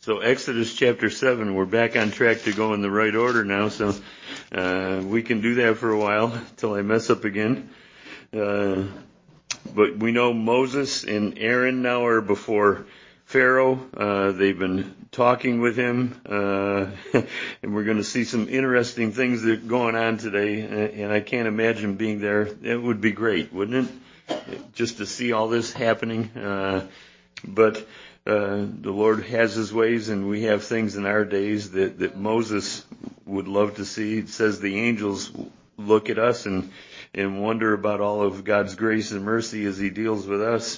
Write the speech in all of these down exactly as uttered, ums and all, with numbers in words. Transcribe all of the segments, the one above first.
So Exodus chapter seven, we're back on track to go in the right order now, so uh, we can do that for a while till I mess up again. Uh, but we know Moses and Aaron now are before Pharaoh. Uh, they've been talking with him, uh, and we're going to see some interesting things that are going on today, and I can't imagine being there. It would be great, wouldn't it? Just to see all this happening. Uh, but Uh, the Lord has His ways, and we have things in our days that, that Moses would love to see. It says the angels look at us and, and wonder about all of God's grace and mercy as He deals with us.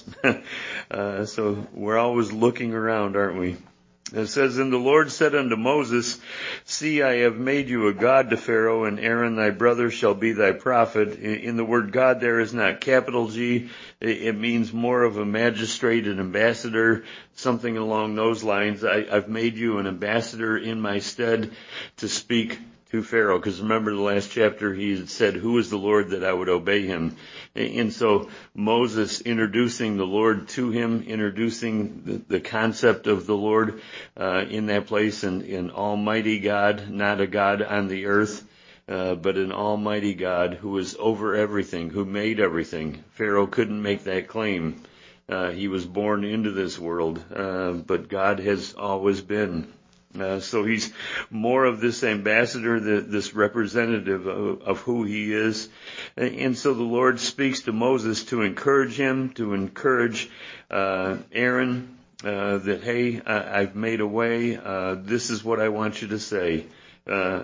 uh, so we're always looking around, aren't we? It says, and the Lord said unto Moses, see, I have made you a god to Pharaoh, and Aaron thy brother shall be thy prophet. In the word God there is not capital G. It means more of a magistrate, an ambassador, something along those lines. I, I've made you an ambassador in my stead to speak to Pharaoh. Because remember the last chapter, he had said, who is the Lord that I would obey him? And so Moses introducing the Lord to him, introducing the, the concept of the Lord uh, in that place, and an almighty God, not a God on the earth, uh, but an almighty God who is over everything, who made everything. Pharaoh couldn't make that claim. Uh, he was born into this world, uh, but God has always been. Uh, so he's more of this ambassador, the, this representative of, of who he is. And, and so the Lord speaks to Moses to encourage him, to encourage uh, Aaron, uh, that, hey, I, I've made a way. Uh, this is what I want you to say. Uh,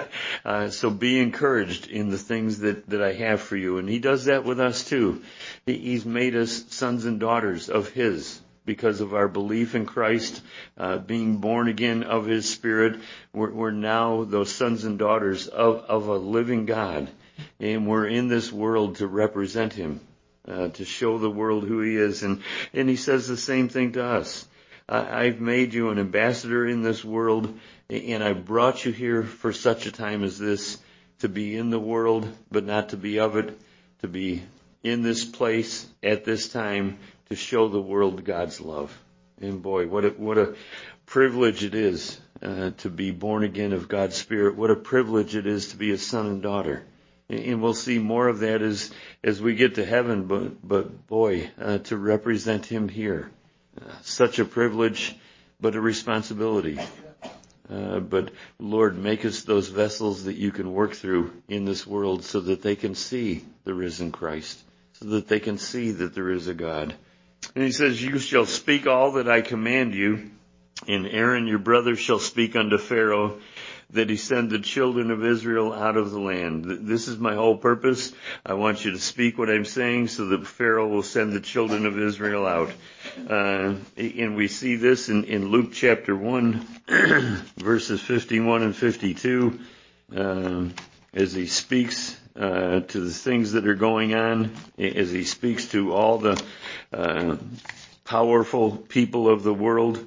uh, so be encouraged in the things that, that I have for you. And he does that with us too. He, he's made us sons and daughters of his. Because of our belief in Christ, uh, being born again of His Spirit, we're, we're now those sons and daughters of, of a living God. And we're in this world to represent Him, uh, to show the world who He is. And, and He says the same thing to us. I, I've made you an ambassador in this world, and I brought you here for such a time as this, to be in the world, but not to be of it, to be in this place at this time, to show the world God's love. And boy, what a, what a privilege it is uh, to be born again of God's Spirit. What a privilege it is to be a son and daughter. And, and we'll see more of that as, as we get to heaven, but, but boy, uh, to represent Him here. Uh, such a privilege, but a responsibility. Uh, but Lord, make us those vessels that you can work through in this world so that they can see the risen Christ, so that they can see that there is a God. And he says, you shall speak all that I command you, and Aaron your brother shall speak unto Pharaoh, that he send the children of Israel out of the land. This is my whole purpose. I want you to speak what I'm saying so that Pharaoh will send the children of Israel out. Uh, and we see this in, in Luke chapter one, verses fifty-one and fifty-two, uh, as he speaks Uh, to the things that are going on, as he speaks to all the uh, powerful people of the world.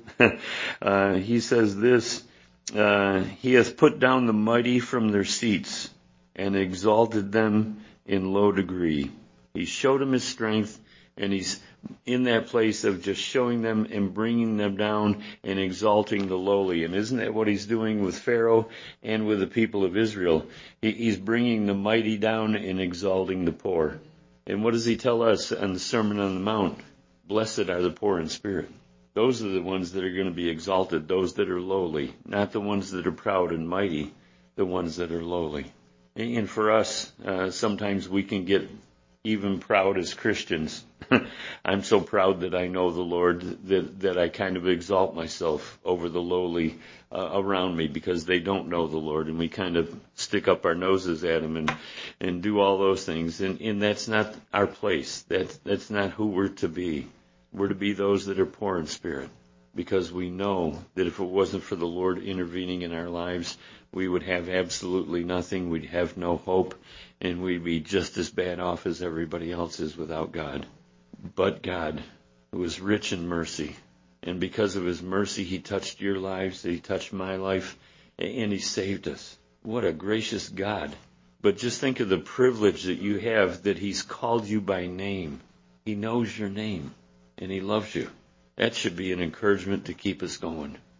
uh, he says this, uh, he hath put down the mighty from their seats and exalted them in low degree. He showed them his strength, and he's in that place of just showing them and bringing them down and exalting the lowly. And isn't that what he's doing with Pharaoh and with the people of Israel? He, he's bringing the mighty down and exalting the poor. And what does he tell us on the Sermon on the Mount? Blessed are the poor in spirit. Those are the ones that are going to be exalted, those that are lowly, not the ones that are proud and mighty, the ones that are lowly. And for us, uh, sometimes we can get even proud as Christians. I'm so proud that I know the Lord that, that I kind of exalt myself over the lowly uh, around me because they don't know the Lord, and we kind of stick up our noses at Him and, and do all those things. And, and that's not our place. That, that's not who we're to be. We're to be those that are poor in spirit, because we know that if it wasn't for the Lord intervening in our lives, we would have absolutely nothing. We'd have no hope, and we'd be just as bad off as everybody else is without God. But God, who is rich in mercy, and because of His mercy, He touched your lives, He touched my life, and He saved us. What a gracious God. But just think of the privilege that you have, that He's called you by name. He knows your name, and He loves you. That should be an encouragement to keep us going.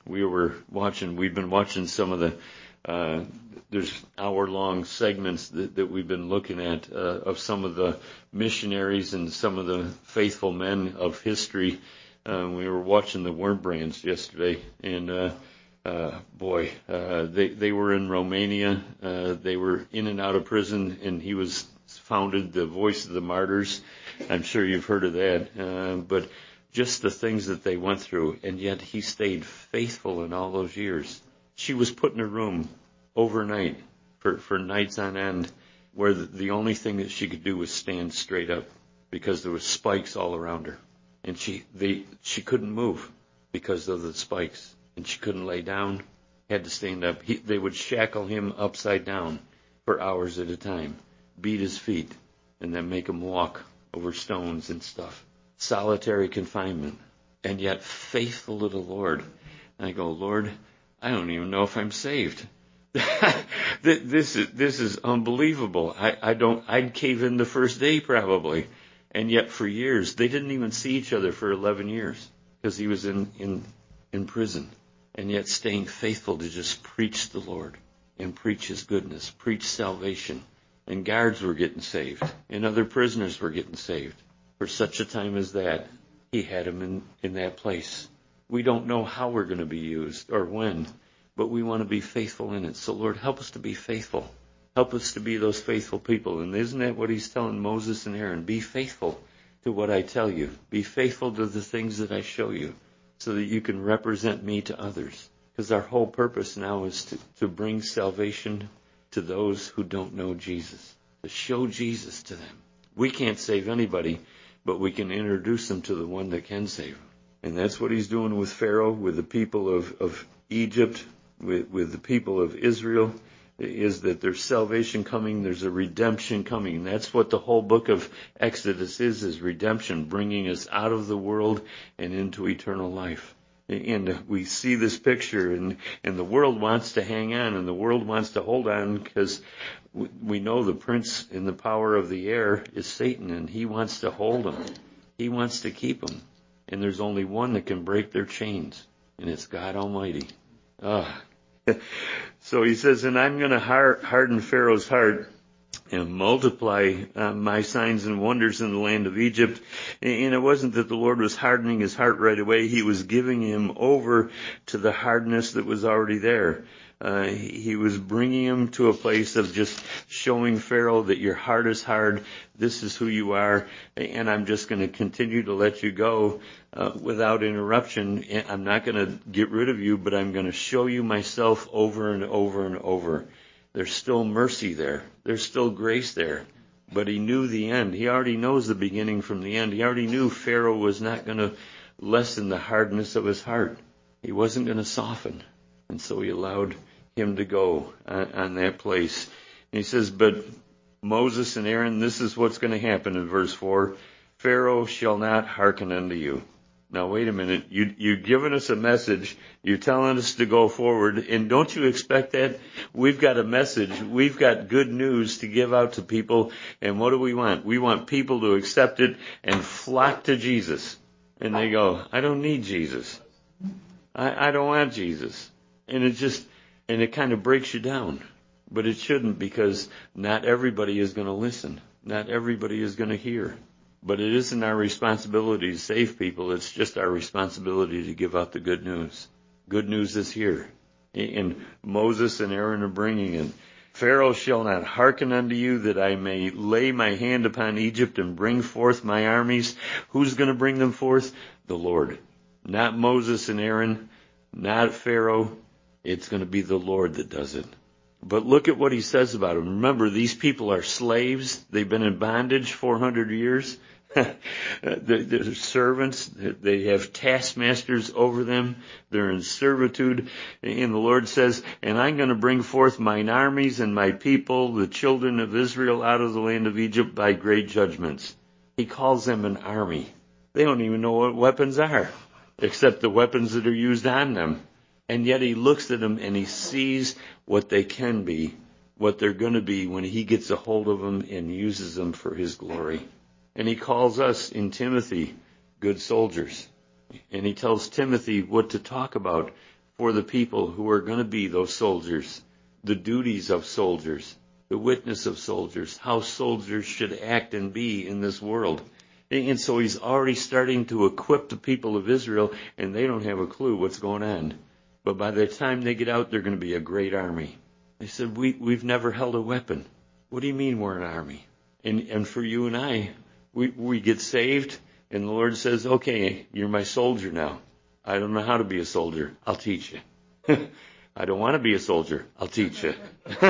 we were watching, we've been watching some of the, uh, there's hour-long segments that, that we've been looking at uh, of some of the missionaries and some of the faithful men of history. Uh, we were watching the Wurmbrands yesterday, and uh, uh, boy, uh, they they were in Romania. Uh, they were in and out of prison, and he was founded the Voice of the Martyrs. I'm sure you've heard of that, uh, but just the things that they went through, and yet he stayed faithful in all those years. She was put in a room overnight for, for nights on end, where the, the only thing that she could do was stand straight up because there was spikes all around her. And she they, she couldn't move because of the spikes. And she couldn't lay down, had to stand up. He, they would shackle him upside down for hours at a time, beat his feet, and then make him walk over stones and stuff. Solitary confinement, and yet faithful to the Lord. And I go, Lord, I don't even know if I'm saved. This is this is unbelievable. I, I don't. I'd cave in the first day probably, and yet for years they didn't even see each other for eleven years because he was in in in prison, and yet staying faithful to just preach the Lord and preach His goodness, preach salvation, and guards were getting saved, and other prisoners were getting saved. For such a time as that, He had him in, in that place. We don't know how we're going to be used or when, but we want to be faithful in it. So, Lord, help us to be faithful. Help us to be those faithful people. And isn't that what He's telling Moses and Aaron? Be faithful to what I tell you. Be faithful to the things that I show you so that you can represent me to others. Because our whole purpose now is to, to bring salvation to those who don't know Jesus, to show Jesus to them. We can't save anybody, but we can introduce them to the one that can save them. And that's what He's doing with Pharaoh, with the people of, of Egypt, with, with the people of Israel, is that there's salvation coming, there's a redemption coming. And that's what the whole book of Exodus is, is redemption, bringing us out of the world and into eternal life. And we see this picture, and, and the world wants to hang on, and the world wants to hold on because we know the prince in the power of the air is Satan, and he wants to hold them. He wants to keep them. And there's only one that can break their chains, and it's God Almighty. Ah. So he says, and I'm going to harden Pharaoh's heart and multiply uh, my signs and wonders in the land of Egypt. And it wasn't that the Lord was hardening his heart right away. He was giving him over to the hardness that was already there. Uh, he was bringing him to a place of just showing Pharaoh that your heart is hard. This is who you are. And I'm just going to continue to let you go uh, without interruption. I'm not going to get rid of you, but I'm going to show you myself over and over and over. There's still mercy there. There's still grace there. But he knew the end. He already knows the beginning from the end. He already knew Pharaoh was not going to lessen the hardness of his heart. He wasn't going to soften. And so he allowed him to go on, on that place. And he says, but Moses and Aaron, this is what's going to happen in verse four. Pharaoh shall not hearken unto you. Now, wait a minute. You, you've given us a message. You're telling us to go forward. And don't you expect that? We've got a message. We've got good news to give out to people. And what do we want? We want people to accept it and flock to Jesus. And they go, I don't need Jesus. I, I don't want Jesus. And it just, and it kind of breaks you down. But it shouldn't, because not everybody is going to listen. Not everybody is going to hear. But it isn't our responsibility to save people. It's just our responsibility to give out the good news. Good news is here. And Moses and Aaron are bringing it. Pharaoh shall not hearken unto you, that I may lay my hand upon Egypt and bring forth my armies. Who's going to bring them forth? The Lord. Not Moses and Aaron, not Pharaoh. It's going to be the Lord that does it. But look at what he says about them. Remember, these people are slaves. They've been in bondage four hundred years. They're servants. They have taskmasters over them. They're in servitude. And the Lord says, and I'm going to bring forth mine armies and my people, the children of Israel, out of the land of Egypt by great judgments. He calls them an army. They don't even know what weapons are, except the weapons that are used on them. And yet he looks at them and he sees what they can be, what they're going to be when he gets a hold of them and uses them for his glory. And he calls us in Timothy good soldiers. And he tells Timothy what to talk about for the people who are going to be those soldiers, the duties of soldiers, the witness of soldiers, how soldiers should act and be in this world. And so he's already starting to equip the people of Israel, and they don't have a clue what's going on. But by the time they get out, they're going to be a great army. They said, we, we've never held a weapon. What do you mean we're an army? And, and for you and I, we, we get saved, and the Lord says, okay, you're my soldier now. I don't know how to be a soldier. I'll teach you. I don't want to be a soldier. I'll teach you.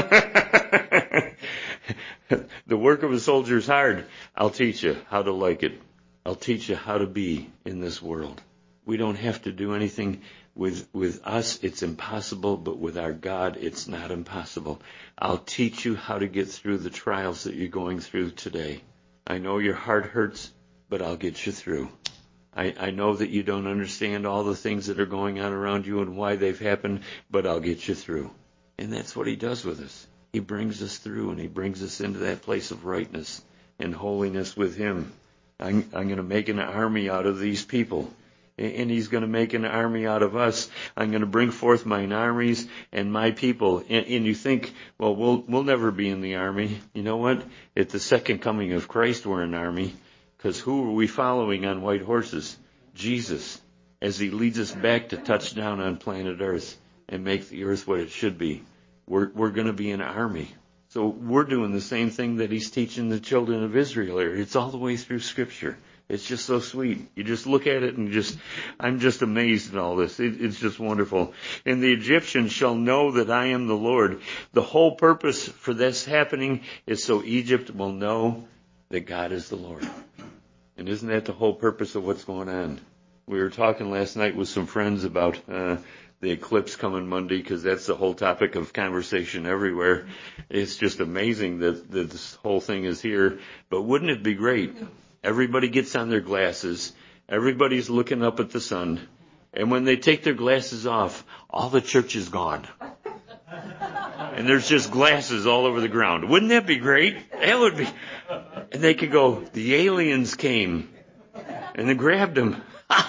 The work of a soldier is hard. I'll teach you how to like it. I'll teach you how to be in this world. We don't have to do anything. With, with us, it's impossible, but with our God, it's not impossible. I'll teach you how to get through the trials that you're going through today. I know your heart hurts, but I'll get you through. I, I know that you don't understand all the things that are going on around you and why they've happened, but I'll get you through. And that's what he does with us. He brings us through, and he brings us into that place of rightness and holiness with him. I'm, I'm going to make an army out of these people. And he's going to make an army out of us. I'm going to bring forth mine armies and my people. And, and you think, well, we'll we'll never be in the army. You know what? At the second coming of Christ, we're an army. Because who are we following on white horses? Jesus, as he leads us back to touch down on planet Earth and make the earth what it should be. We're we're going to be an army. So we're doing the same thing that he's teaching the children of Israel. It's all the way through Scripture. It's just so sweet. You just look at it and just, I'm just amazed at all this. It, it's just wonderful. And the Egyptians shall know that I am the Lord. The whole purpose for this happening is so Egypt will know that God is the Lord. And isn't that the whole purpose of what's going on? We were talking last night with some friends about uh, the eclipse coming Monday, because that's the whole topic of conversation everywhere. It's just amazing that, that this whole thing is here. But wouldn't it be great? Everybody gets on their glasses. Everybody's looking up at the sun. And when they take their glasses off, all the church is gone. And there's just glasses all over the ground. Wouldn't that be great? That would be. And they could go, the aliens came. And they grabbed them.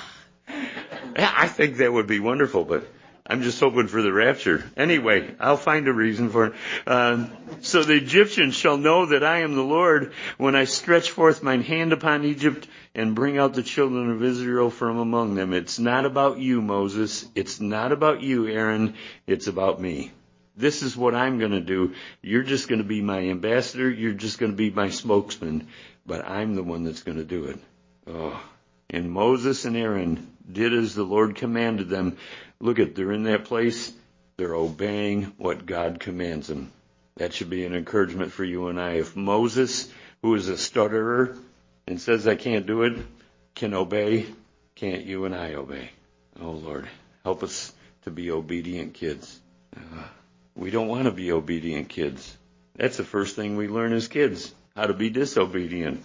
I think that would be wonderful, but I'm just hoping for the rapture. Anyway, I'll find a reason for it. Um, so the Egyptians shall know that I am the Lord when I stretch forth mine hand upon Egypt and bring out the children of Israel from among them. It's not about you, Moses. It's not about you, Aaron. It's about me. This is what I'm going to do. You're just going to be my ambassador. You're just going to be my spokesman. But I'm the one that's going to do it. Oh. And Moses and Aaron did as the Lord commanded them. Look at, they're in that place. They're obeying what God commands them. That should be an encouragement for you and I. If Moses, who is a stutterer and says I can't do it, can obey, can't you and I obey? Oh, Lord, help us to be obedient kids. Uh, we don't want to be obedient kids. That's the first thing we learn as kids, how to be disobedient.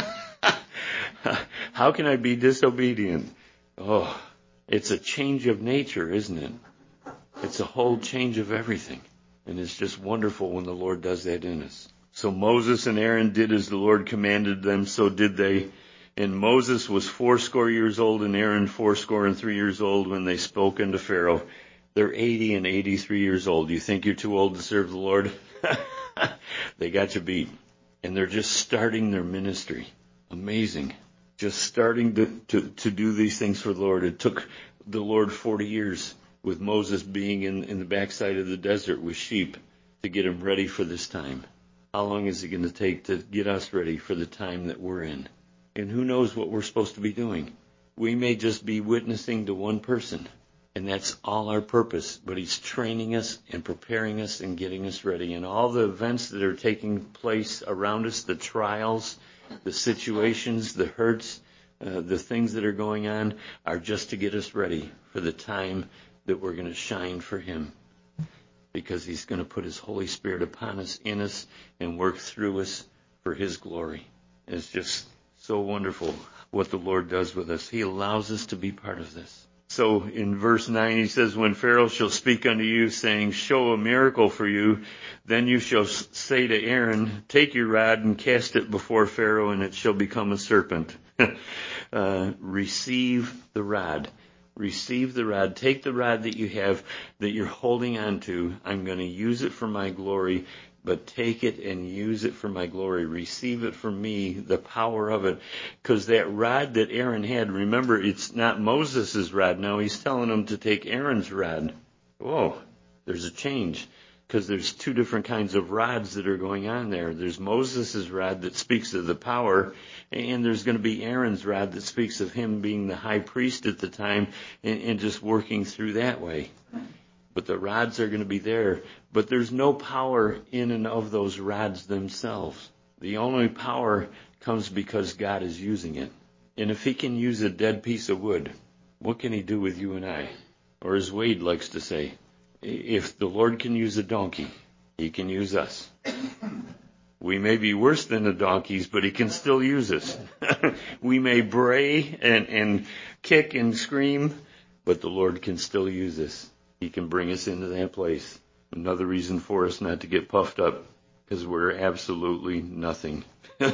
How can I be disobedient? Oh, it's a change of nature, isn't it? It's a whole change of everything. And it's just wonderful when the Lord does that in us. So Moses and Aaron did as the Lord commanded them, so did they. And Moses was fourscore years old and Aaron fourscore and three years old when they spoke unto Pharaoh. They're eighty and eighty-three years old. You think you're too old to serve the Lord? They got you beat. And they're just starting their ministry. Amazing. Just starting to, to, to do these things for the Lord. It took the Lord forty years with Moses being in, in the backside of the desert with sheep to get him ready for this time. How long is it going to take to get us ready for the time that we're in? And who knows what we're supposed to be doing? We may just be witnessing to one person, and that's all our purpose. But he's training us and preparing us and getting us ready. And all the events that are taking place around us, the trials, the situations, the hurts, uh, the things that are going on are just to get us ready for the time that we're going to shine for him. Because he's going to put his Holy Spirit upon us, in us, and work through us for his glory. It's just so wonderful what the Lord does with us. He allows us to be part of this. So in verse nine, he says, when Pharaoh shall speak unto you, saying, show a miracle for you, then you shall say to Aaron, take your rod and cast it before Pharaoh, and it shall become a serpent. uh, receive the rod. Receive the rod. Take the rod that you have, that you're holding on to. I'm going to use it for my glory, but take it and use it for my glory. Receive it from me, the power of it. Because that rod that Aaron had, remember, it's not Moses' rod. Now he's telling him to take Aaron's rod. Whoa, there's a change. Because there's two different kinds of rods that are going on there. There's Moses' rod that speaks of the power, and there's going to be Aaron's rod that speaks of him being the high priest at the time and, and just working through that way. But the rods are going to be there. But there's no power in and of those rods themselves. The only power comes because God is using it. And if he can use a dead piece of wood, what can he do with you and I? Or as Wade likes to say, if the Lord can use a donkey, he can use us. We may be worse than the donkeys, but he can still use us. We may bray and, and kick and scream, but the Lord can still use us. He can bring us into that place. Another reason for us not to get puffed up, because we're absolutely nothing.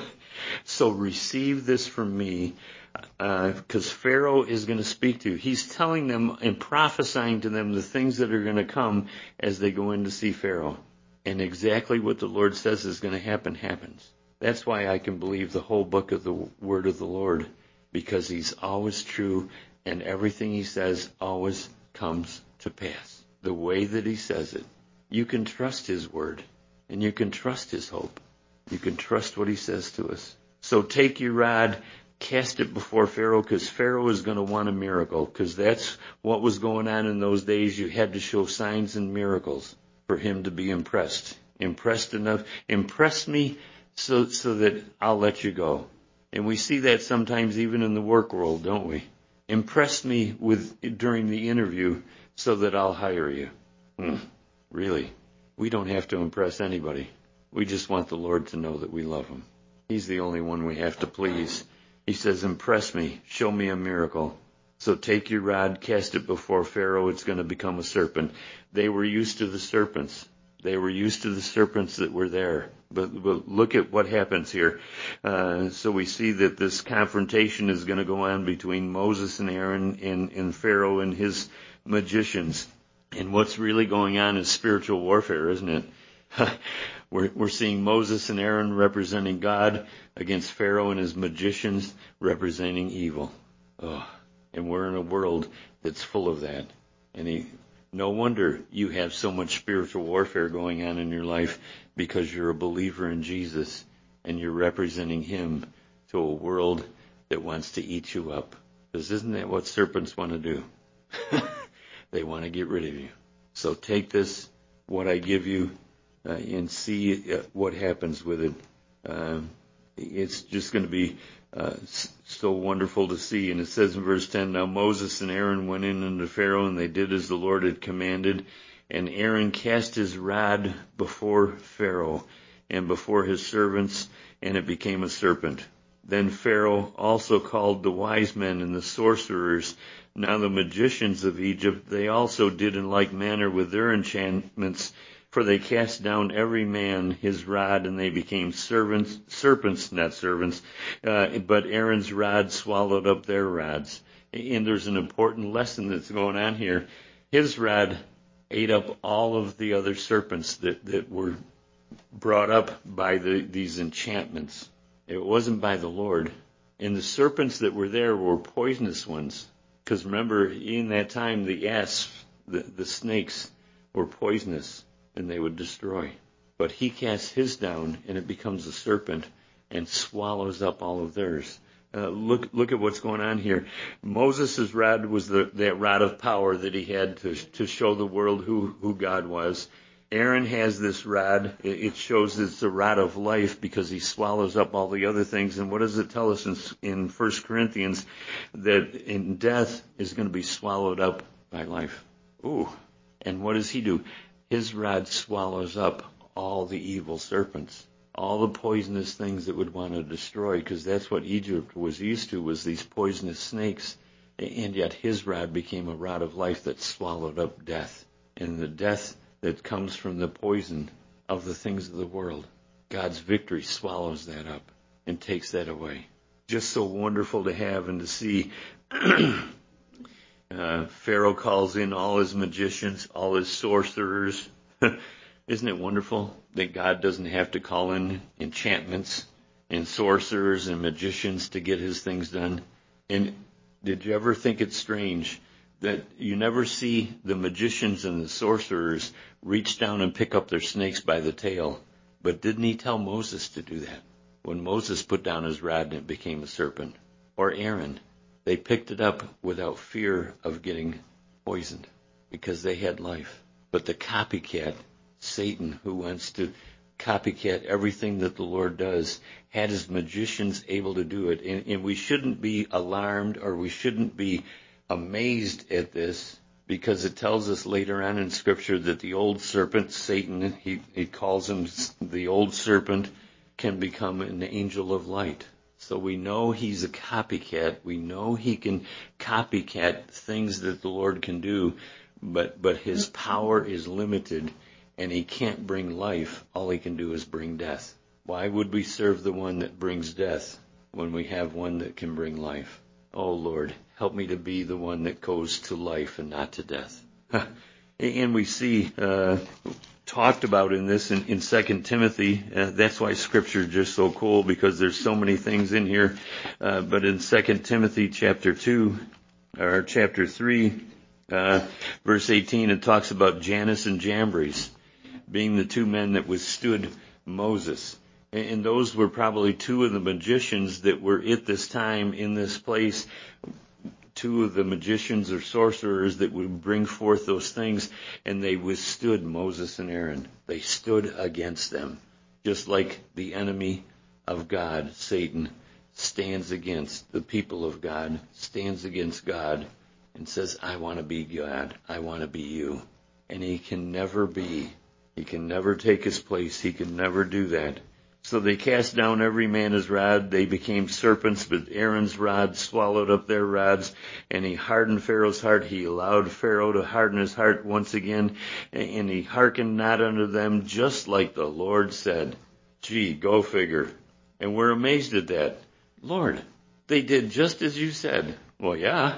So receive this from me, because uh, Pharaoh is going to speak to you. He's telling them and prophesying to them the things that are going to come as they go in to see Pharaoh. And exactly what the Lord says is going to happen happens. That's why I can believe the whole book of the word of the Lord, because he's always true and everything he says always comes to pass. The way that he says it. You can trust his word and you can trust his hope. You can trust what he says to us. So take your rod, cast it before Pharaoh, because Pharaoh is going to want a miracle, because that's what was going on in those days. You had to show signs and miracles for him to be impressed. Impressed enough. Impress me so, so that I'll let you go. And we see that sometimes even in the work world, don't we? Impress me with during the interview so that I'll hire you. Hmm. Really? We don't have to impress anybody. We just want the Lord to know that we love him. He's the only one we have to please. He says, impress me, show me a miracle. So take your rod, cast it before Pharaoh, it's going to become a serpent. They were used to the serpents. They were used to the serpents that were there. But, but look at what happens here. Uh, so we see that this confrontation is going to go on between Moses and Aaron and, and Pharaoh and his magicians. And what's really going on is spiritual warfare, isn't it? We're, we're seeing Moses and Aaron representing God against Pharaoh and his magicians representing evil. Oh, and we're in a world that's full of that. And he, no wonder you have so much spiritual warfare going on in your life, because you're a believer in Jesus and you're representing him to a world that wants to eat you up. Because isn't that what serpents want to do? They want to get rid of you. So take this, what I give you, Uh, and see uh, what happens with it. Um, it's just going to be uh, so wonderful to see. And it says in verse ten, now Moses and Aaron went in unto Pharaoh, and they did as the Lord had commanded. And Aaron cast his rod before Pharaoh and before his servants, and it became a serpent. Then Pharaoh also called the wise men and the sorcerers. Now the magicians of Egypt, they also did in like manner with their enchantments, for they cast down every man his rod, and they became servants, serpents, not servants, uh, but Aaron's rod swallowed up their rods. And there's an important lesson that's going on here. His rod ate up all of the other serpents that, that were brought up by the, these enchantments. It wasn't by the Lord. And the serpents that were there were poisonous ones. Because remember, in that time, the asps, the, the snakes, were poisonous, and they would destroy. But he casts his down, and it becomes a serpent and swallows up all of theirs. Uh, look look at what's going on here. Moses' rod was the, that rod of power that he had to, to show the world who, who God was. Aaron has this rod. It shows it's the rod of life, because he swallows up all the other things. And what does it tell us in, in First Corinthians? That in death is going to be swallowed up by life. Ooh. And what does he do? His rod swallows up all the evil serpents, all the poisonous things that would want to destroy, because that's what Egypt was used to, was these poisonous snakes. And yet his rod became a rod of life that swallowed up death. And the death that comes from the poison of the things of the world, God's victory swallows that up and takes that away. Just so wonderful to have and to see. Uh, Pharaoh calls in all his magicians, all his sorcerers. Isn't it wonderful that God doesn't have to call in enchantments and sorcerers and magicians to get his things done? And did you ever think it's strange that you never see the magicians and the sorcerers reach down and pick up their snakes by the tail? But didn't he tell Moses to do that? When Moses put down his rod and it became a serpent. Or Aaron, they picked it up without fear of getting poisoned because they had life. But the copycat, Satan, who wants to copycat everything that the Lord does, had his magicians able to do it. And, and we shouldn't be alarmed or we shouldn't be amazed at this, because it tells us later on in Scripture that the old serpent, Satan, he, he calls him the old serpent, can become an angel of light. So we know he's a copycat. We know he can copycat things that the Lord can do, but, but his power is limited, and he can't bring life. All he can do is bring death. Why would we serve the one that brings death when we have one that can bring life? Oh, Lord, help me to be the one that goes to life and not to death. And we see uh, talked about in this in, in Second Timothy. Uh, that's why Scripture is just so cool, because there's so many things in here. Uh, but in Second Timothy chapter two, or chapter three, uh, verse eighteen, it talks about Jannes and Jambres being the two men that withstood Moses. And those were probably two of the magicians that were at this time in this place, two of the magicians or sorcerers that would bring forth those things, and they withstood Moses and Aaron. They stood against them, just like the enemy of God, Satan, stands against the people of God, stands against God, and says, I want to be God, I want to be you. And he can never be. He can never take his place. He can never do that. So they cast down every man his rod. They became serpents, but Aaron's rod swallowed up their rods, and he hardened Pharaoh's heart. He allowed Pharaoh to harden his heart once again, and he hearkened not unto them, just like the Lord said. Gee, go figure. And we're amazed at that. Lord, they did just as you said. Well, yeah.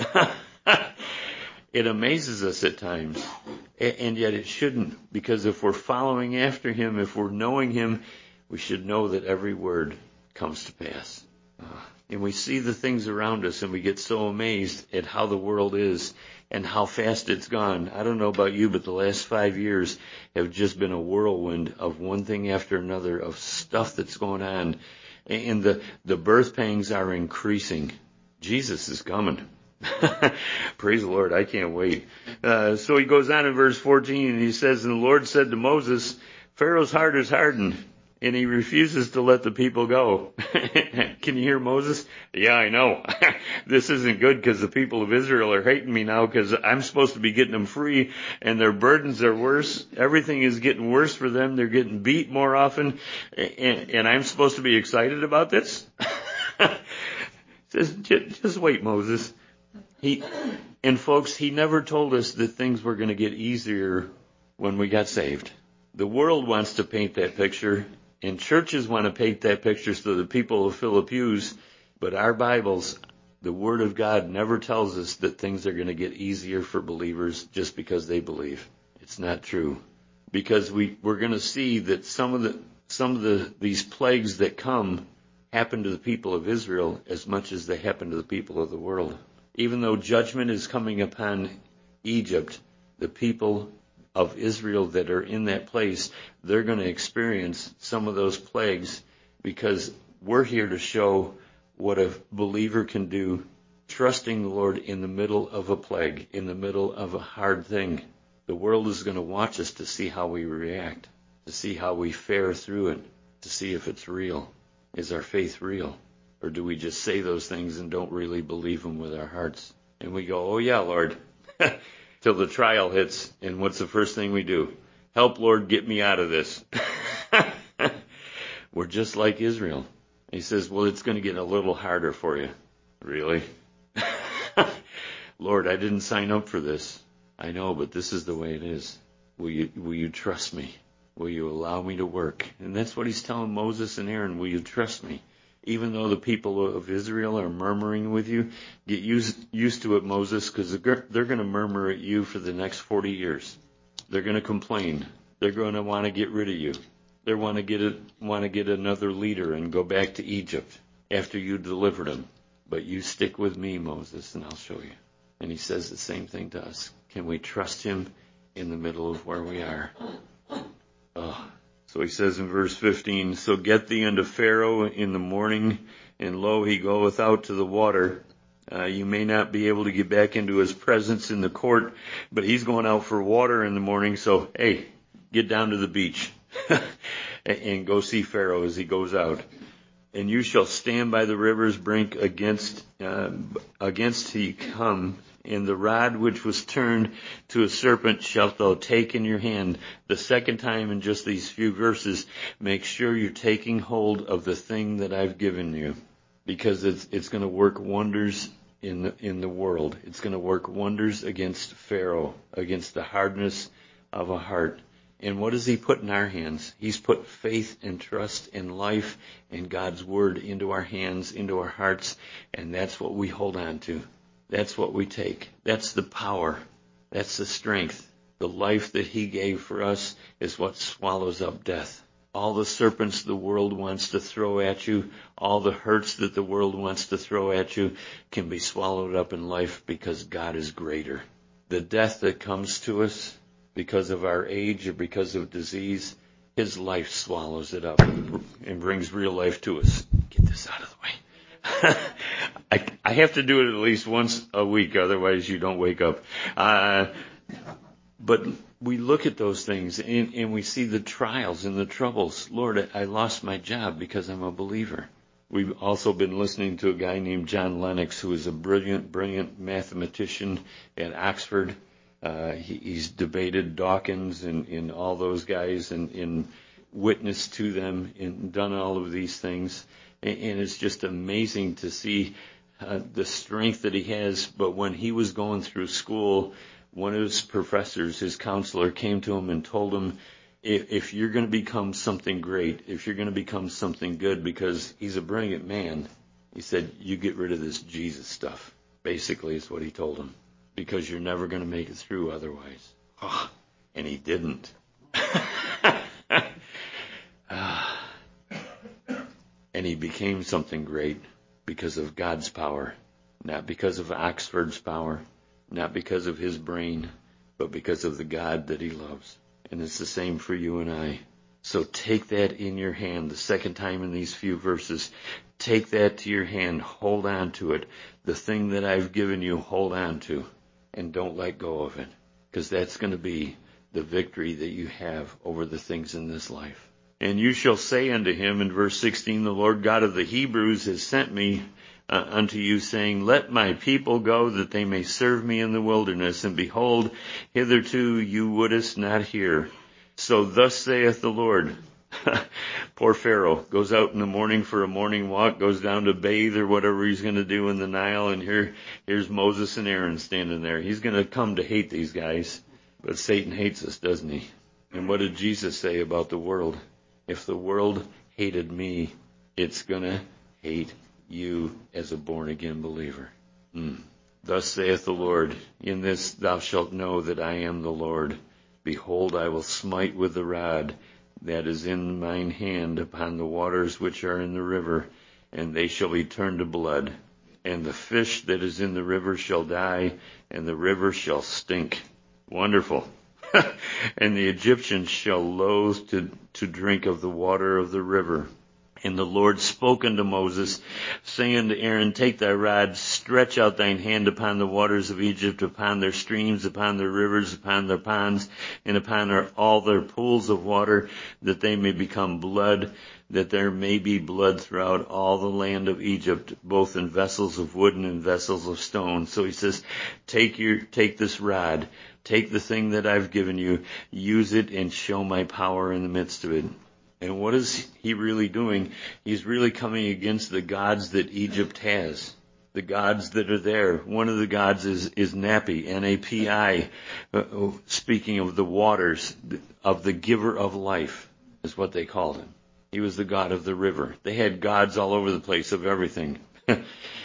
It amazes us at times, and yet it shouldn't, because if we're following after him, if we're knowing him, we should know that every word comes to pass. Uh, and we see the things around us, and we get so amazed at how the world is and how fast it's gone. I don't know about you, but the last five years have just been a whirlwind of one thing after another of stuff that's going on. And the, the birth pangs are increasing. Jesus is coming. Praise the Lord. I can't wait. Uh, so he goes on in verse fourteen, and he says, and the Lord said to Moses, Pharaoh's heart is hardened, and he refuses to let the people go. Can you hear Moses? Yeah, I know. This isn't good, because the people of Israel are hating me now, because I'm supposed to be getting them free, and their burdens are worse. Everything is getting worse for them. They're getting beat more often, and, and I'm supposed to be excited about this? Says, just wait, Moses. He, and folks, he never told us that things were going to get easier when we got saved. The world wants to paint that picture, and churches want to paint that picture so the people will fill the pews, but our Bibles, the Word of God, never tells us that things are going to get easier for believers just because they believe. It's not true. Because we, we're going to see that some of the, some of the, these plagues that come happen to the people of Israel as much as they happen to the people of the world. Even though judgment is coming upon Egypt, the people of Israel that are in that place, they're going to experience some of those plagues, because we're here to show what a believer can do, trusting the Lord in the middle of a plague, in the middle of a hard thing. The world is going to watch us to see how we react, to see how we fare through it, to see if it's real. Is our faith real? Or do we just say those things and don't really believe them with our hearts? And we go, oh yeah, Lord, till the trial hits. And what's the first thing we do? Help, Lord, get me out of this. We're just like Israel. He says, well, it's going to get a little harder for you. Really? Lord, I didn't sign up for this. I know, but this is the way it is. Will you, will you trust me? Will you allow me to work? And that's what he's telling Moses and Aaron. Will you trust me? Even though the people of Israel are murmuring with you, get used, used to it, Moses, because they're going to murmur at you for the next forty years. They're going to complain. They're going to want to get rid of you. They want to get a, want to get another leader and go back to Egypt after you delivered them. But you stick with me, Moses, and I'll show you. And he says the same thing to us. Can we trust him in the middle of where we are? Oh. So he says in verse fifteen, so get thee unto Pharaoh in the morning, and lo, he goeth out to the water. Uh, you may not be able to get back into his presence in the court, but he's going out for water in the morning. So, hey, get down to the beach and go see Pharaoh as he goes out. And you shall stand by the river's brink against, uh, against he come, and the rod which was turned to a serpent shalt thou take in your hand. The second time in just these few verses, make sure you're taking hold of the thing that I've given you, because it's, it's going to work wonders in the, in the world. It's going to work wonders against Pharaoh, against the hardness of a heart. And what does he put in our hands? He's put faith and trust and life and God's word into our hands, into our hearts, and that's what we hold on to. That's what we take. That's the power. That's the strength. The life that he gave for us is what swallows up death. All the serpents the world wants to throw at you, all the hurts that the world wants to throw at you can be swallowed up in life because God is greater. The death that comes to us because of our age or because of disease, his life swallows it up and brings real life to us. Get this out of the way. I, I have to do it at least once a week, otherwise you don't wake up. Uh, but we look at those things and, and we see the trials and the troubles. Lord, I lost my job because I'm a believer. We've also been listening to a guy named John Lennox, who is a brilliant, brilliant mathematician at Oxford. Uh, he, he's debated Dawkins and, and all those guys and, and witnessed to them and done all of these things. And, and it's just amazing to see uh, the strength that he has. But when he was going through school, one of his professors, his counselor, came to him and told him, if, if you're going to become something great, if you're going to become something good, because he's a brilliant man, he said, you get rid of this Jesus stuff, basically is what he told him, because you're never going to make it through otherwise. Oh, and he didn't. And he became something great because of God's power, not because of Oxford's power, not because of his brain, but because of the God that he loves. And it's the same for you and I. So take that in your hand. The second time in these few verses, take that to your hand. Hold on to it. The thing that I've given you, hold on to. And don't let go of it. Because that's going to be the victory that you have over the things in this life. And you shall say unto him in verse sixteen, the Lord God of the Hebrews has sent me Uh, unto you, saying, let my people go, that they may serve me in the wilderness. And behold, hitherto you wouldest not hear. So thus saith the Lord. Poor Pharaoh goes out in the morning for a morning walk, goes down to bathe or whatever he's going to do in the Nile, and here, here's Moses and Aaron standing there. He's going to come to hate these guys, but Satan hates us, doesn't he? And what did Jesus say about the world? If the world hated me, it's going to hate you as a born-again believer. Mm. Thus saith the Lord, in this thou shalt know that I am the Lord. Behold, I will smite with the rod that is in mine hand upon the waters which are in the river, and they shall be turned to blood. And the fish that is in the river shall die, and the river shall stink. Wonderful. And the Egyptians shall loathe to, to drink of the water of the river. And the Lord spoke unto Moses, saying to Aaron, take thy rod, stretch out thine hand upon the waters of Egypt, upon their streams, upon their rivers, upon their ponds, and upon their, all their pools of water, that they may become blood, that there may be blood throughout all the land of Egypt, both in vessels of wood and in vessels of stone. So he says, take your, take this rod, take the thing that I've given you, use it and show my power in the midst of it. And what is he really doing? He's really coming against the gods that Egypt has, the gods that are there. One of the gods is, is Napi, N A P I, uh, speaking of the waters, of the giver of life, is what they called him. He was the god of the river. They had gods all over the place of everything. uh,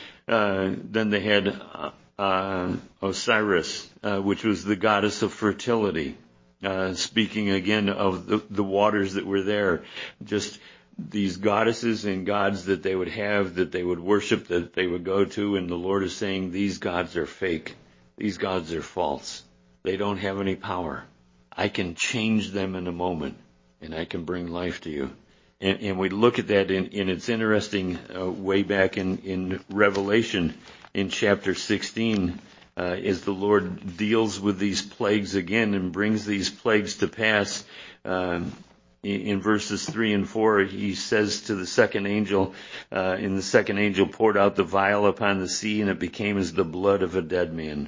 then they had uh, uh, Osiris, uh, which was the goddess of fertility. Uh, speaking again of the, the waters that were there, just these goddesses and gods that they would have, that they would worship, that they would go to, and the Lord is saying, these gods are fake. These gods are false. They don't have any power. I can change them in a moment, and I can bring life to you. And, and we look at that, in, and it's interesting, uh, way back in, in Revelation, in chapter sixteen, uh, as the Lord deals with these plagues again and brings these plagues to pass. Um, In verses three and four, he says to the second angel, uh, and the second angel poured out the vial upon the sea, and it became as the blood of a dead man.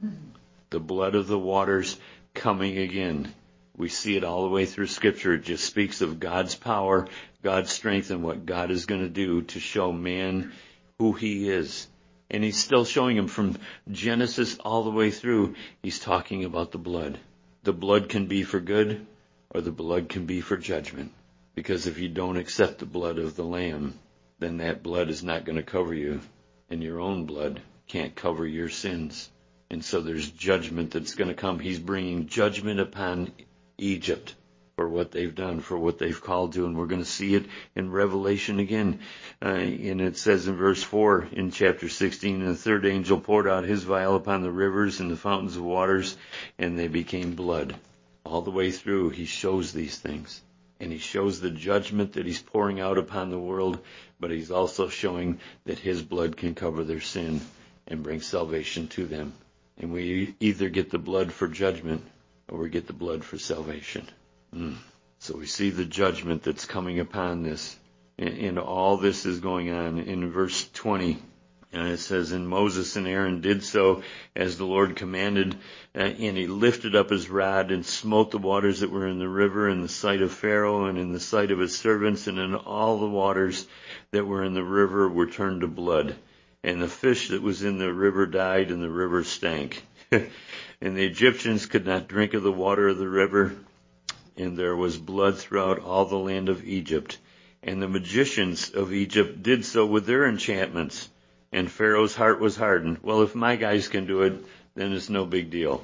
The blood of the waters coming again. We see it all the way through Scripture. It just speaks of God's power, God's strength, and what God is going to do to show man who he is. And he's still showing him from Genesis all the way through. He's talking about the blood. The blood can be for good, or the blood can be for judgment. Because if you don't accept the blood of the Lamb, then that blood is not going to cover you, and your own blood can't cover your sins. And so there's judgment that's going to come. He's bringing judgment upon Egypt for what they've done, for what they've called to, and we're going to see it in Revelation again. Uh, and it says in verse four in chapter sixteen, and the third angel poured out his vial upon the rivers and the fountains of waters, and they became blood. All the way through, he shows these things. And he shows the judgment that he's pouring out upon the world, but he's also showing that his blood can cover their sin and bring salvation to them. And we either get the blood for judgment or we get the blood for salvation. Mm. So we see the judgment that's coming upon this. And, and all this is going on in verse twenty. And it says, and Moses and Aaron did so as the Lord commanded, uh, and he lifted up his rod and smote the waters that were in the river in the sight of Pharaoh and in the sight of his servants, and in all the waters that were in the river were turned to blood. And the fish that was in the river died, and the river stank. And the Egyptians could not drink of the water of the river, and there was blood throughout all the land of Egypt. And the magicians of Egypt did so with their enchantments. And Pharaoh's heart was hardened. Well, if my guys can do it, then it's no big deal.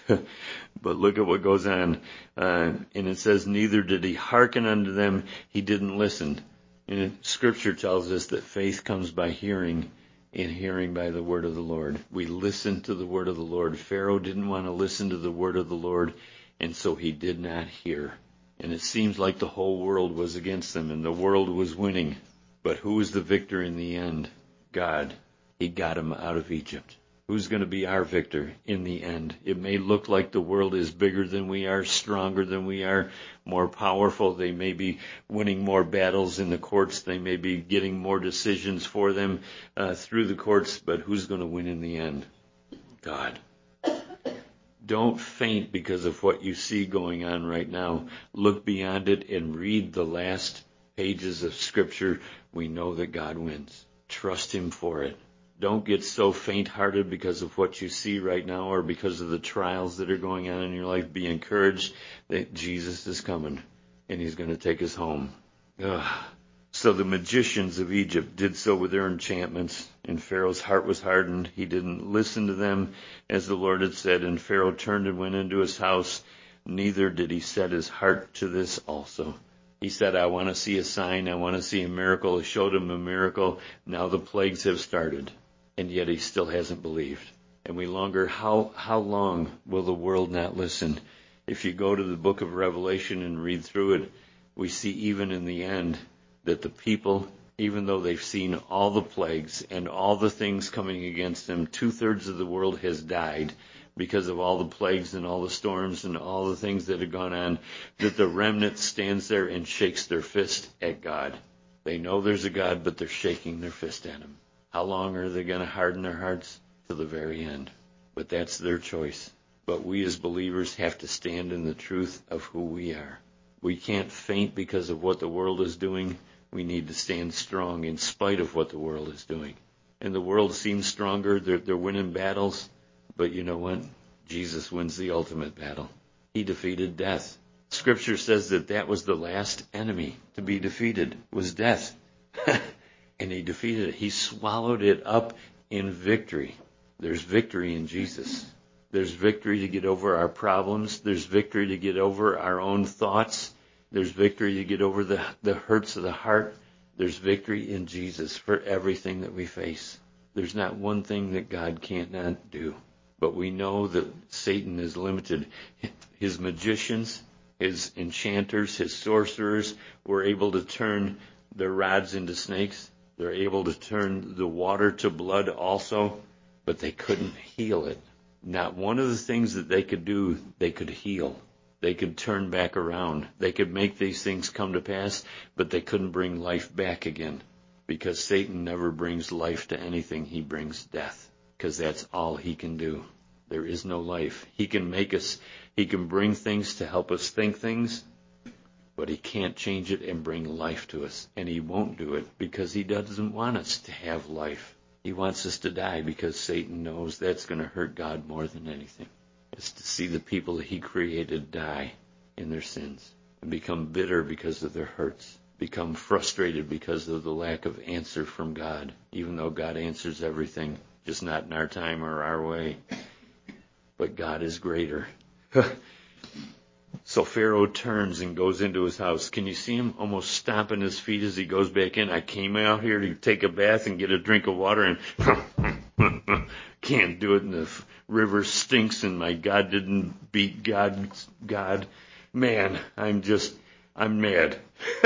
But look at what goes on. Uh, and it says, neither did he hearken unto them. He didn't listen. And Scripture tells us that faith comes by hearing, and hearing by the word of the Lord. We listen to the word of the Lord. Pharaoh didn't want to listen to the word of the Lord, and so he did not hear. And it seems like the whole world was against them, and the world was winning. But who was the victor in the end? God. He got him out of Egypt. Who's going to be our victor in the end? It may look like the world is bigger than we are, stronger than we are, more powerful. They may be winning more battles in the courts. They may be getting more decisions for them uh, through the courts. But who's going to win in the end? God. Don't faint because of what you see going on right now. Look beyond it and read the last pages of Scripture. We know that God wins. Trust Him for it. Don't get so faint-hearted because of what you see right now or because of the trials that are going on in your life. Be encouraged that Jesus is coming and He's going to take us home. Ugh. So the magicians of Egypt did so with their enchantments, and Pharaoh's heart was hardened. He didn't listen to them as the Lord had said, and Pharaoh turned and went into his house. Neither did he set his heart to this also. He said, I want to see a sign. I want to see a miracle. He showed him a miracle. Now the plagues have started. And yet he still hasn't believed. And we longer, how, how long will the world not listen? If you go to the book of Revelation and read through it, we see even in the end that the people, even though they've seen all the plagues and all the things coming against them, two-thirds of the world has died because of all the plagues and all the storms and all the things that have gone on, that the remnant stands there and shakes their fist at God. They know there's a God, but they're shaking their fist at Him. How long are they going to harden their hearts? To the very end. But that's their choice. But we as believers have to stand in the truth of who we are. We can't faint because of what the world is doing. We need to stand strong in spite of what the world is doing. And the world seems stronger. They're, they're winning battles. But you know what? Jesus wins the ultimate battle. He defeated death. Scripture says that that was the last enemy to be defeated, was death. And he defeated it. He swallowed it up in victory. There's victory in Jesus. There's victory to get over our problems. There's victory to get over our own thoughts. There's victory to get over the, the hurts of the heart. There's victory in Jesus for everything that we face. There's not one thing that God can't not do. But we know that Satan is limited. His magicians, his enchanters, his sorcerers were able to turn their rods into snakes. They're able to turn the water to blood also, but they couldn't heal it. Not one of the things that they could do, they could heal. They could turn back around. They could make these things come to pass, but they couldn't bring life back again. Because Satan never brings life to anything. He brings death. Because that's all he can do. There is no life. He can make us, he can bring things to help us think things, but he can't change it and bring life to us. And he won't do it because he doesn't want us to have life. He wants us to die because Satan knows that's going to hurt God more than anything. It's to see the people that he created die in their sins and become bitter because of their hurts, become frustrated because of the lack of answer from God, even though God answers everything, just not in our time or our way. But God is greater. So Pharaoh turns and goes into his house. Can you see him almost stomping his feet as he goes back in? I came out here to take a bath and get a drink of water, and can't do it, and the river stinks, and my God didn't beat God. God, man, I'm just, I'm mad.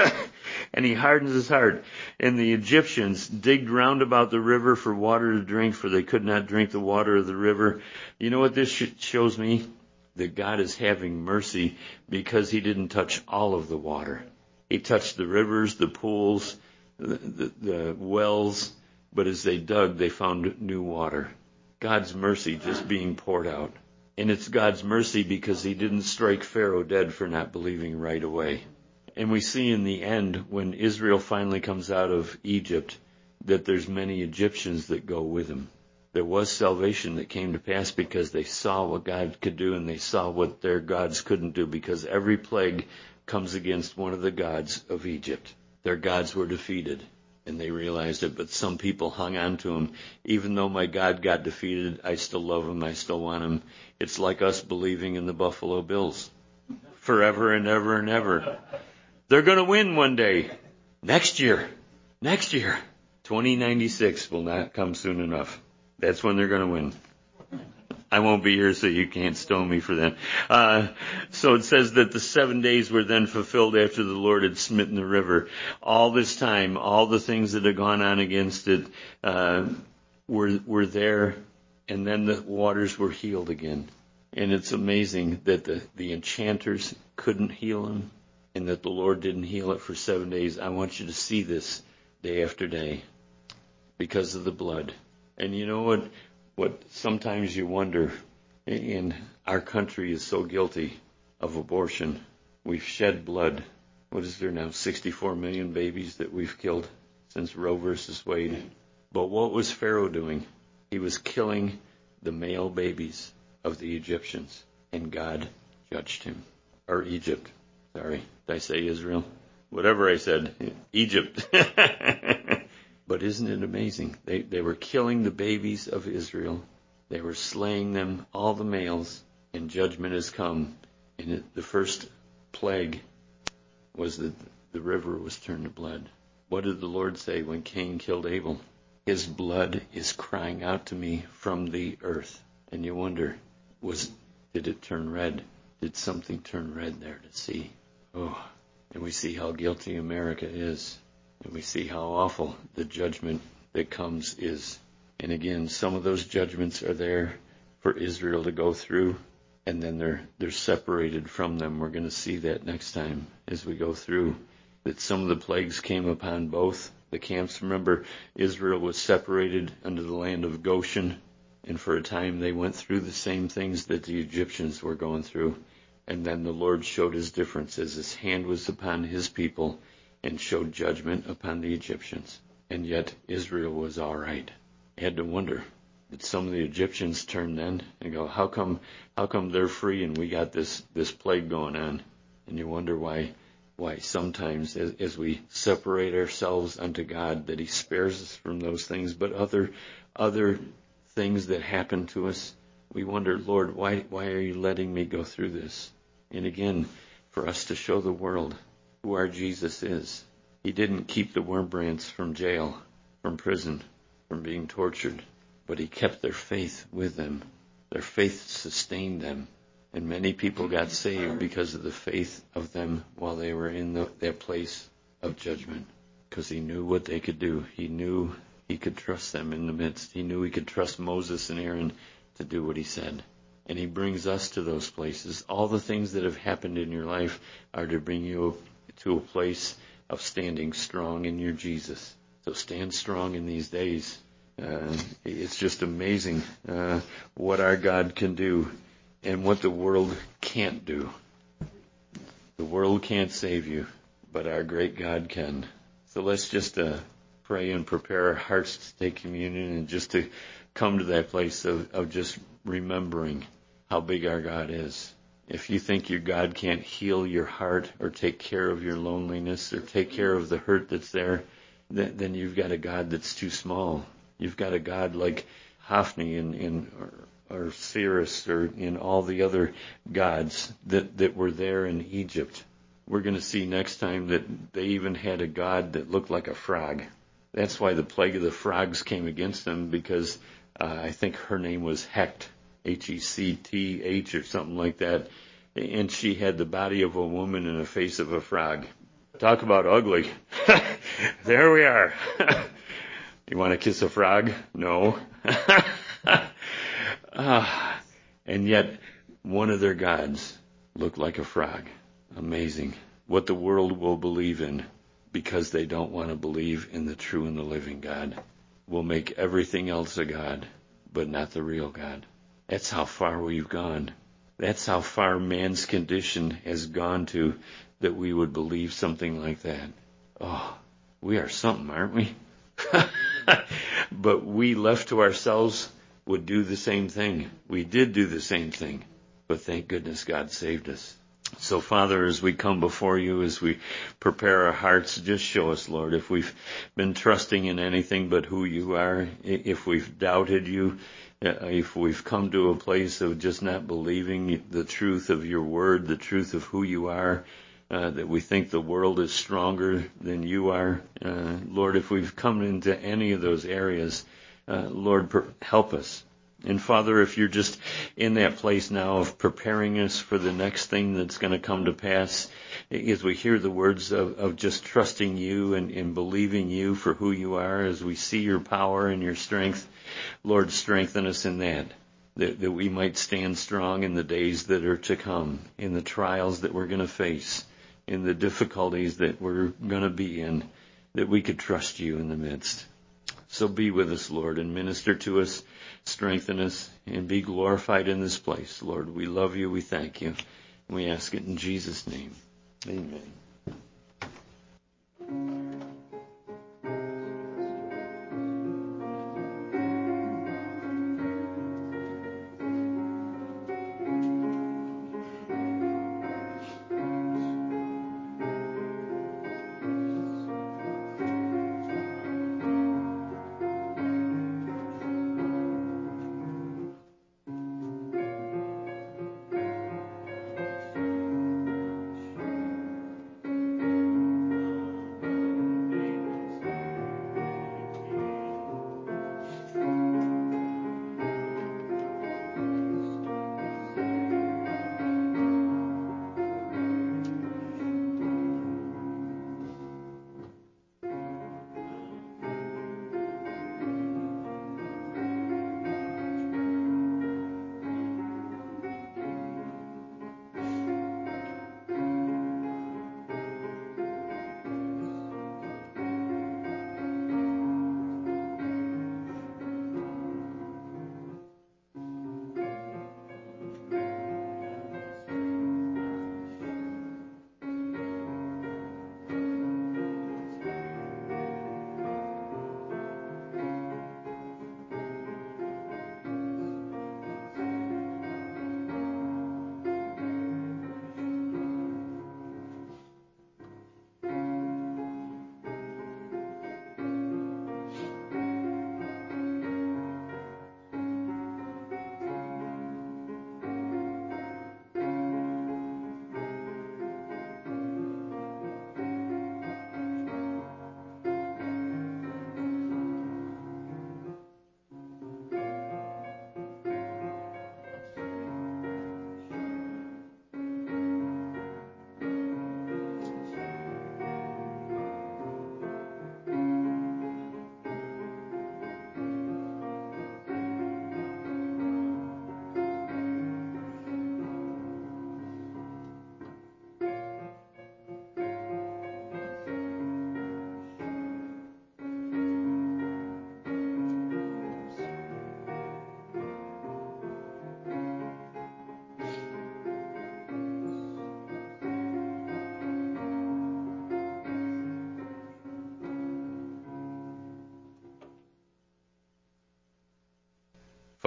And he hardens his heart. And the Egyptians digged round about the river for water to drink, for they could not drink the water of the river. You know what this shows me? That God is having mercy because he didn't touch all of the water. He touched the rivers, the pools, the, the, the wells, but as they dug, they found new water. God's mercy just being poured out. And it's God's mercy because he didn't strike Pharaoh dead for not believing right away. And we see in the end, when Israel finally comes out of Egypt, that there's many Egyptians that go with him. There was salvation that came to pass because they saw what God could do and they saw what their gods couldn't do, because every plague comes against one of the gods of Egypt. Their gods were defeated and they realized it, but some people hung on to him. Even though my God got defeated, I still love him, I still want him. It's like us believing in the Buffalo Bills forever and ever and ever. They're going to win one day. Next year. Next year. twenty ninety-six will not come soon enough. That's when they're going to win. I won't be here, so you can't stone me for that. Uh, so it says that the seven days were then fulfilled after the Lord had smitten the river. All this time, all the things that had gone on against it uh, were were there, and then the waters were healed again. And it's amazing that the, the enchanters couldn't heal him, and that the Lord didn't heal it for seven days. I want you to see this day after day because of the blood. And you know what, what sometimes you wonder, and our country is so guilty of abortion. We've shed blood. What is there now, sixty-four million babies that we've killed since Roe versus Wade? But what was Pharaoh doing? He was killing the male babies of the Egyptians, and God judged him. Or Egypt. Sorry, did I say Israel? Whatever I said, Egypt. But isn't it amazing? They they were killing the babies of Israel. They were slaying them, all the males, and judgment has come. And it, the first plague was that the river was turned to blood. What did the Lord say when Cain killed Abel? His blood is crying out to me from the earth. And you wonder, was did it turn red? Did something turn red there to see? Oh, and we see how guilty America is. And we see how awful the judgment that comes is. And again, some of those judgments are there for Israel to go through, and then they're they're separated from them. We're going to see that next time as we go through, that some of the plagues came upon both the camps. Remember, Israel was separated under the land of Goshen, and for a time they went through the same things that the Egyptians were going through. And then the Lord showed his difference as his hand was upon his people and showed judgment upon the Egyptians. And yet Israel was all right. I had to wonder, did some of the Egyptians turn then and go, how come how come they're free and we got this, this plague going on? And you wonder why why sometimes as, as we separate ourselves unto God that he spares us from those things, but other other things that happen to us, we wonder, Lord, why why are you letting me go through this? And again, for us to show the world who our Jesus is. He didn't keep the Wormbrands from jail, from prison, from being tortured, but he kept their faith with them. Their faith sustained them. And many people got saved because of the faith of them while they were in the, their place of judgment. Because he knew what they could do. He knew he could trust them in the midst. He knew he could trust Moses and Aaron to do what he said. And he brings us to those places. All the things that have happened in your life are to bring you to a place of standing strong in your Jesus. So stand strong in these days. Uh, it's just amazing uh, what our God can do and what the world can't do. The world can't save you, but our great God can. So let's just uh, pray and prepare our hearts to take communion and just to come to that place of, of just remembering how big our God is. If you think your God can't heal your heart or take care of your loneliness or take care of the hurt that's there, then, then you've got a God that's too small. You've got a God like Hophni and, and or, or Cyrus or in all the other gods that, that were there in Egypt. We're going to see next time that they even had a God that looked like a frog. That's why the plague of the frogs came against them, because uh, I think her name was Hecht, H E C T H or something like that. And she had the body of a woman and the face of a frog. Talk about ugly. There we are. You want to kiss a frog? No. ah, and yet, one of their gods looked like a frog. Amazing. What the world will believe in because they don't want to believe in the true and the living God. Will make everything else a God, but not the real God. That's how far we've gone. That's how far man's condition has gone to, that we would believe something like that. Oh, we are something, aren't we? But we left to ourselves would do the same thing. We did do the same thing. But thank goodness God saved us. So, Father, as we come before you, as we prepare our hearts, just show us, Lord, if we've been trusting in anything but who you are, if we've doubted you, if we've come to a place of just not believing the truth of your word, the truth of who you are, uh, that we think the world is stronger than you are. Uh, Lord, if we've come into any of those areas, uh, Lord, per- help us. And Father, if you're just in that place now of preparing us for the next thing that's going to come to pass, as we hear the words of, of just trusting you and, and believing you for who you are, as we see your power and your strength, Lord, strengthen us in that, that, that we might stand strong in the days that are to come, in the trials that we're going to face, in the difficulties that we're going to be in, that we could trust you in the midst. So be with us, Lord, and minister to us, strengthen us, and be glorified in this place. Lord, we love you, we thank you, and we ask it in Jesus' name. Amen.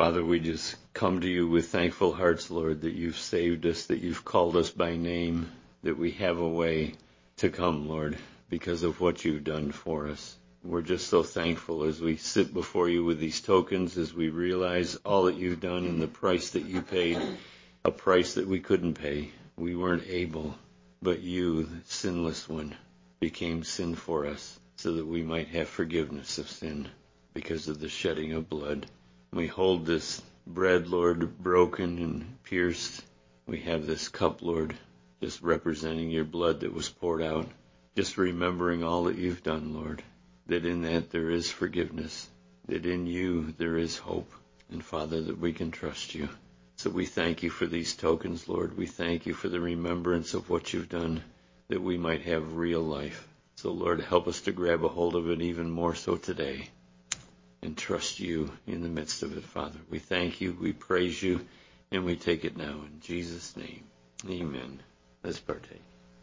Father, we just come to you with thankful hearts, Lord, that you've saved us, that you've called us by name, that we have a way to come, Lord, because of what you've done for us. We're just so thankful as we sit before you with these tokens, as we realize all that you've done and the price that you paid, a price that we couldn't pay. We weren't able, but you, the sinless one, became sin for us so that we might have forgiveness of sin because of the shedding of blood. We hold this bread, Lord, broken and pierced. We have this cup, Lord, just representing your blood that was poured out, just remembering all that you've done, Lord, that in that there is forgiveness, that in you there is hope, and Father, that we can trust you. So we thank you for these tokens, Lord. We thank you for the remembrance of what you've done, that we might have real life. So, Lord, help us to grab a hold of it even more so today and trust you in the midst of it, Father. We thank you, we praise you, and we take it now in Jesus' name. Amen. Let's partake.